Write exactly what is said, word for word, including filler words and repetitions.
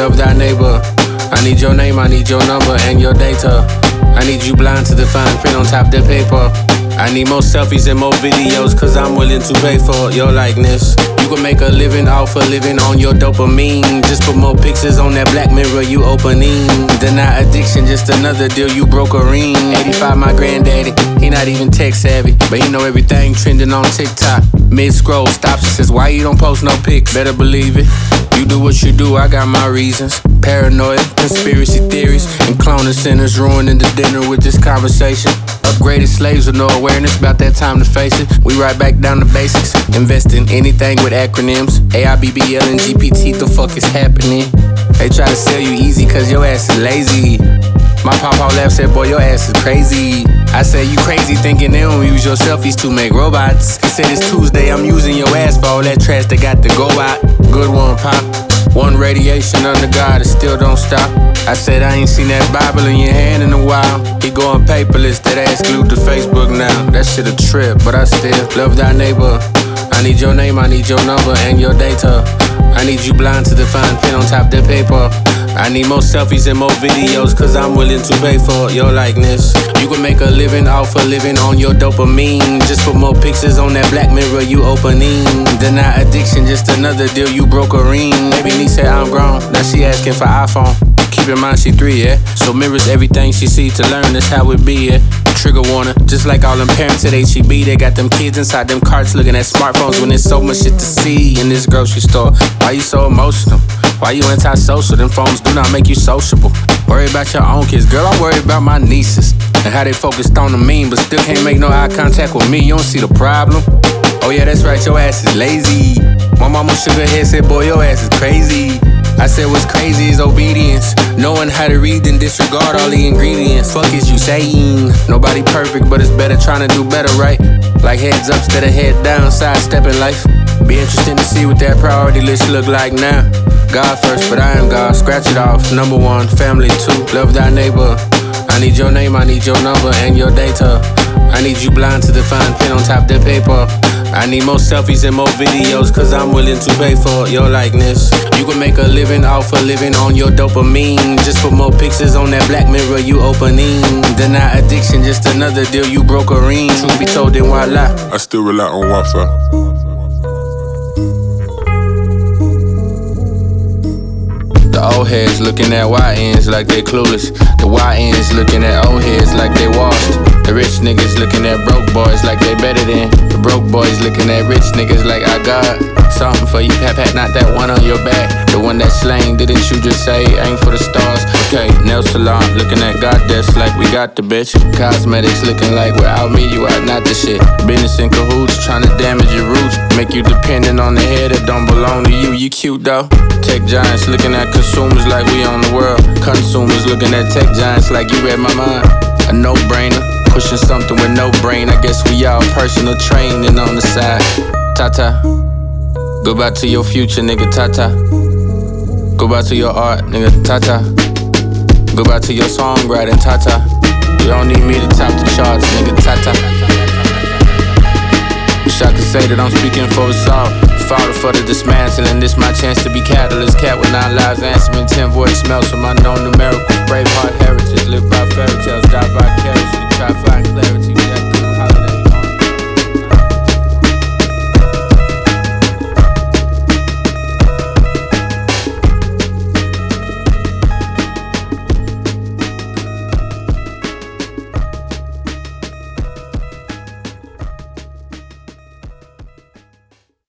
Love thy neighbor. I need your name, I need your number and your data. I need you blind to the fine print on top of the paper. I need more selfies and more videos, cause I'm willing to pay for your likeness. You can make a living off of living on your dopamine. Just put more pictures on that black mirror you opening. Deny addiction, just another deal you brokering. eighty-five, my granddaddy, he not even tech savvy, but he know everything trending on TikTok. Mid-scroll stops and says, why you don't post no pics? Better believe it. You do what you do, I got my reasons. Paranoid, conspiracy theories, and cloning sinners ruining the dinner with this conversation. Upgraded slaves with no awareness, about that time to face it. We right back down to basics. Invest in anything with acronyms. A I B B L and G P T, the fuck is happening? They try to sell you easy cause your ass is lazy. My papa left said, boy, your ass is crazy. I said, you crazy thinking they don't use your selfies to make robots. He said, it's Tuesday, I'm using your ass for all that trash that got to go out. Good one, pop. One radiation under God, it still don't stop. I said, I ain't seen that Bible in your hand in a while. He going paperless, that ass glued to Facebook now. That shit a trip, but I still love thy neighbor. I need your name, I need your number and your data. I need you blind to the fine print on top of that paper. I need more selfies and more videos, cause I'm willing to pay for your likeness. You can make a living off of living on your dopamine. Just put more pictures on that black mirror you opening. Deny addiction, just another deal you brokering. Maybe niece said I'm grown, now she asking for iPhone. Keep in mind she three, yeah? So mirrors everything she see to learn, that's how it be, yeah? Trigger warner, just like all them parents at H E B. They got them kids inside them carts looking at smartphones when there's so much shit to see in this grocery store. Why you so emotional? Why you anti-social? Them phones do not make you sociable. Worry about your own kids, girl, I'm worried about my nieces and how they focused on the meme, but still can't make no eye contact with me. You don't see the problem? Oh yeah, that's right, your ass is lazy. My mama shook her head, said, boy, your ass is crazy. I said what's crazy is obedience. Knowing how to read and disregard all the ingredients. Fuck is you saying? Nobody perfect, but it's better trying to do better, right? Like heads up instead of head down, sidestepping life. Be interesting to see what that priority list look like now. God first, but I am God, scratch it off. Number one, family two, love thy neighbor. I need your name, I need your number and your data. I need you blind to the fine print on top of that paper. I need more selfies and more videos, cause I'm willing to pay for your likeness. You can make a living off of living on your dopamine. Just put more pictures on that black mirror you opening. Deny addiction, just another deal you brokering. Truth be told, then why lie? I still rely on Wi-Fi. The old heads looking at Y Ns like they clueless. The Y Ns looking at old heads like they washed. The rich niggas looking at broke boys like they better than. The broke boys looking at rich niggas like I got something for you, pat pat, not that one on your back. The one that's slain, didn't you just say aim for the stars? Okay, nail salon looking at goddess like we got the bitch. Cosmetics looking like without me you are not the shit. Business in cahoots trying to damage your roots, make you dependent on the head that don't belong to you. You cute though. Tech giants looking at consumers like we own the world. Consumers looking at tech giants like you read my mind. A no-brainer, pushing something with no brain. I guess we all personal training on the side. Ta-ta. Goodbye to your future, nigga, ta-ta. Goodbye to your art, nigga, ta-ta. Goodbye to your songwriting, ta-ta. You don't need me to top the charts, nigga, ta-ta. Wish I could say that I'm speaking for us all. Father for the dismantling, this my chance to be catalyst. Cat with nine lives, answering ten voicemails from unknown numericals. Brave heart heritage, live by fairy tales, die vicariously, try find clarity.